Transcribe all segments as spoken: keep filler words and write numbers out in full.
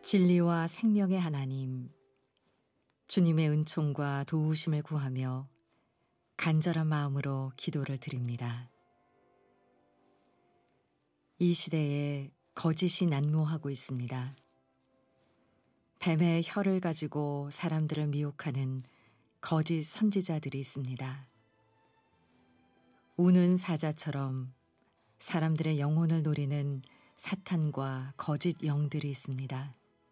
진리와 생명의 하나님, 주님의 은총과 도우심을 구하며 간절한 마음으로 기도를 드립니다. 이 시대에 거짓이 난무하고 있습니다. 뱀의 혀를 가지고 사람들을 미혹하는 거짓 선지자들이 있습니다. 우는 사자처럼 사람들의 영혼을 노리는 사탄과 거짓 영들이 있습니다.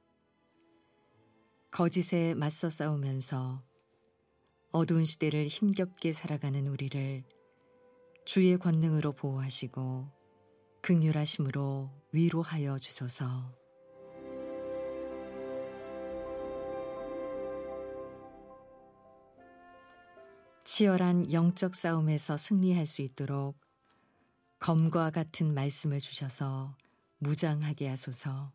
거짓에 맞서 싸우면서 어두운 시대를 힘겹게 살아가는 우리를 주의 권능으로 보호하시고 긍휼하심으로 위로하여 주소서. 치열한 영적 싸움에서 승리할 수 있도록 검과 같은 말씀을 주셔서 무장하게 하소서.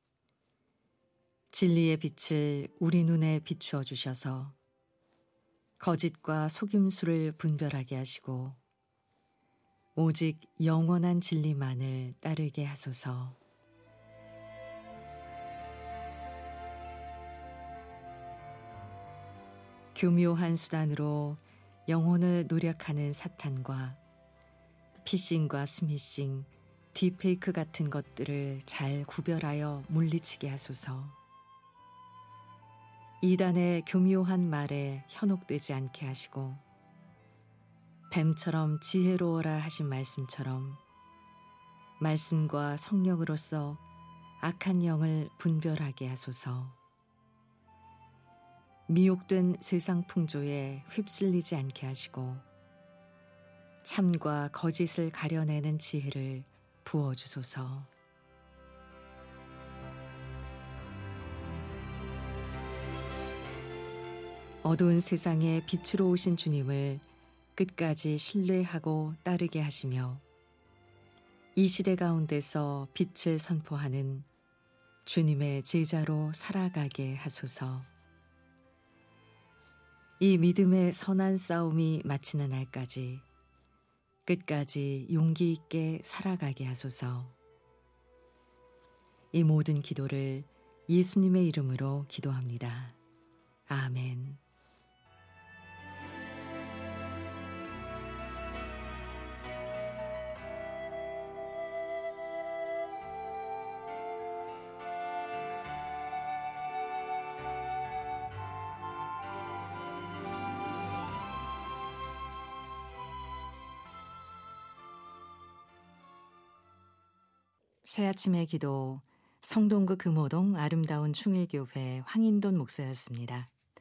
진리의 빛을 우리 눈에 비추어 주셔서 거짓과 속임수를 분별하게 하시고 오직 영원한 진리만을 따르게 하소서. 교묘한 수단으로 영혼을 노력하는 사탄과 피싱과 스미싱, 딥페이크 같은 것들을 잘 구별하여 물리치게 하소서. 이단의 교묘한 말에 현혹되지 않게 하시고 뱀처럼 지혜로워라 하신 말씀처럼 말씀과 성령으로서 악한 영을 분별하게 하소서. 미혹된 세상 풍조에 휩쓸리지 않게 하시고 참과 거짓을 가려내는 지혜를 부어주소서. 어두운 세상에 빛으로 오신 주님을 끝까지 신뢰하고 따르게 하시며 이 시대 가운데서 빛을 선포하는 주님의 제자로 살아가게 하소서. 이 믿음의 선한 싸움이 마치는 날까지 끝까지 용기 있게 살아가게 하소서. 이 모든 기도를 예수님의 이름으로 기도합니다. 아멘. 새아침의 기도, 성동구 금호동 아름다운 충일교회 황인돈 목사였습니다.